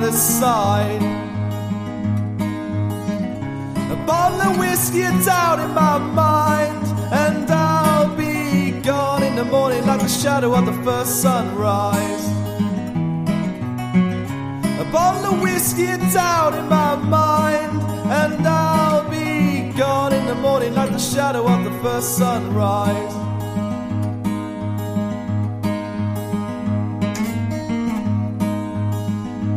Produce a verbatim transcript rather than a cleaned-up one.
side. A bottle of whiskey and doubt in my mind, and I'll be gone in the morning like the shadow of the first sunrise. A bottle of whiskey and doubt in my mind, and I'll be gone in the morning like the shadow of the first sunrise.